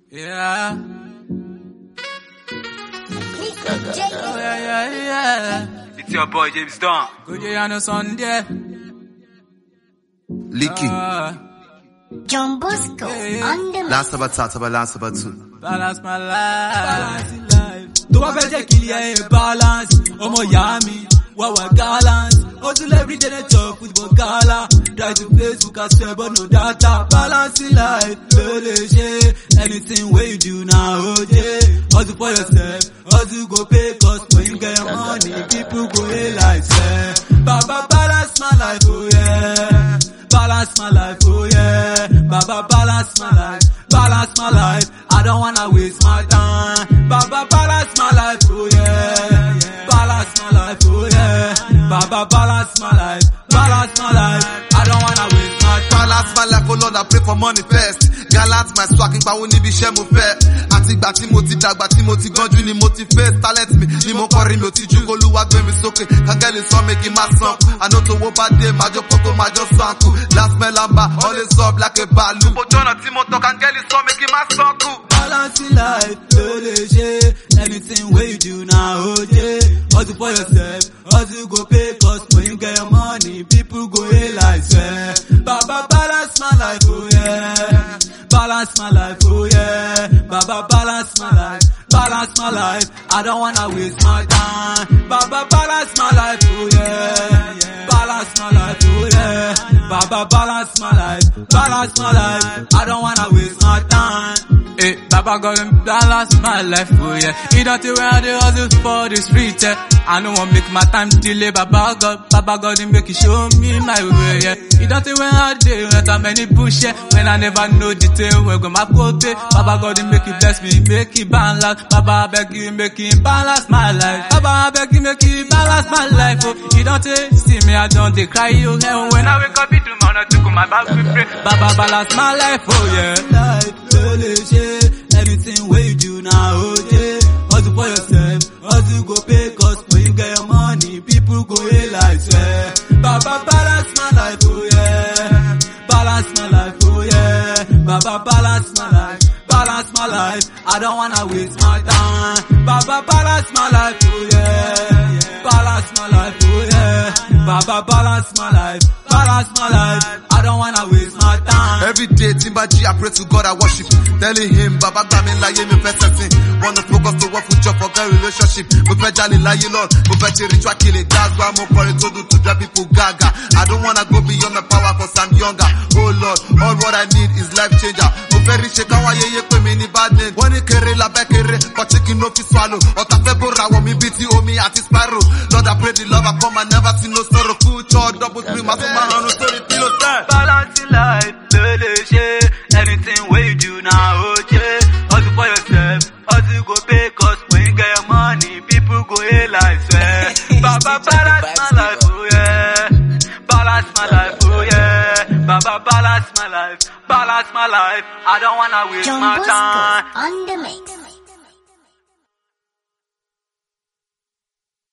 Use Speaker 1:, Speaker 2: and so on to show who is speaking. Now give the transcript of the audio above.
Speaker 1: Yeah. Oh, yeah.
Speaker 2: It's your boy James Don.
Speaker 1: Good day on a Sunday.
Speaker 3: Leaky.
Speaker 4: John Bosco on the
Speaker 3: Last about talk about last about two.
Speaker 1: Balance my life. Balance life. Do I better kill you balance? Oh my yummy. What gallant. Hustle every day they talk with Bogala. Try to Facebook as well but no data. Balance life. Anything where you do now, oh yeah. Hustle for yourself. Hustle go pay cost when you get your money. People go hate like say. Baba balance my life, oh yeah. Balance my life, oh yeah. Baba balance my life. Balance my life. I don't wanna waste my time. Baba balance my life, oh yeah. Balance my life, oh yeah. Baba balance my life. Balance my life. I don't wanna waste my time.
Speaker 3: Balance my life, oh Lord, I pray for money first. Gallant my swag, nípa wo níbi iṣẹ́ mo fẹ́. Àti ìgbà tí mo ti dàgbà tí mo ti gbọ́njú ni mo ti face talent mi. Ni mo kọrin mi ò ti jú k'Olúwa gbé mi sókè. Kángẹ́lì sọ mi kí n má sanku. Àná tó wó bá dé, máa jó kókó, máa jó sanku. Last man lamba, always up like a bàálù. Ojú ọ̀nà tí mo tọ́, kángẹ́lì sọ mi kí n má sanku.
Speaker 1: Balance life, anything where you do now, oh yeah. Hustle for yourself, hustle go pay cost when you get your money. People go hate like swear. Baba balance my life, oh yeah. Balance my life, oh yeah. Baba balance my life, balance my life. I don't wanna waste my time. Baba balance my life, oh yeah. Balance my life, oh yeah. Baba balance my life, balance my life. I don't wanna waste my time. Hey, Baba God and balance my life, oh yeah. He don't tell where the hustle for the street, yeah. I don't want make my time delay, Baba God and make it show me my way, yeah. He don't tell where I do, not how many bush, yeah. When I never know detail, where go my quote, Baba God and make it bless me, make it balance. Baba I beg you, make it balance my life. Baba I beg you, make it balance my life, oh. He don't tell, see me, I don't they cry, you hell. When I wake up, it tomorrow, not to come my back with pray. Baba balance my life, oh yeah. Anything where you do now, oh yeah. Hustle for yourself, hustle go pay cost when you get your money. People go hate like swear. Baba balance my life, oh yeah. Balance my life, oh yeah. Baba balance my life, balance my life. I don't wanna waste my time. Baba balance my life, oh yeah. Balance my life, oh yeah. Baba balance my life, balance my life. I don't wanna waste my time.
Speaker 3: Every day, Timbaji, I pray to God, I worship. Telling him, Baba Gbami láyé mi fẹ́ sẹ́sìn. Wanna focus to work with job for girl relationship. Mo fẹ́ jalè láyé Lord, mo fẹ́ ṣe ritual killing. That's why mo kọrin tó dùn to drive people gaga. I don't wanna go beyond my power cause I'm younger. Oh Lord, all what I need is life changer. Mo fẹ́ rí ṣe káwọn ayẹyẹ pé mi ní bad name. Wọ́n ní kéré labẹ́ kéré, but chicken no fit swallow. Ọ̀tá fẹ́ bó ra wọ̀ mi bíi ti omi àti sparrow. Lord, I pray the love I come and never see no sorrow. Future double three, màá tún máa rán sórí pillow stand.
Speaker 1: Balance life, anything where you do now, oh yeah. Hustle for yourself, hustle go pay cost when you get your money. People go hate like swear. Baba balance my life, oh yeah. Balance my life, oh yeah. Baba balance my life, balance my life. I don't wanna waste
Speaker 4: John
Speaker 1: my
Speaker 4: Bosco
Speaker 1: time.
Speaker 4: on the mix.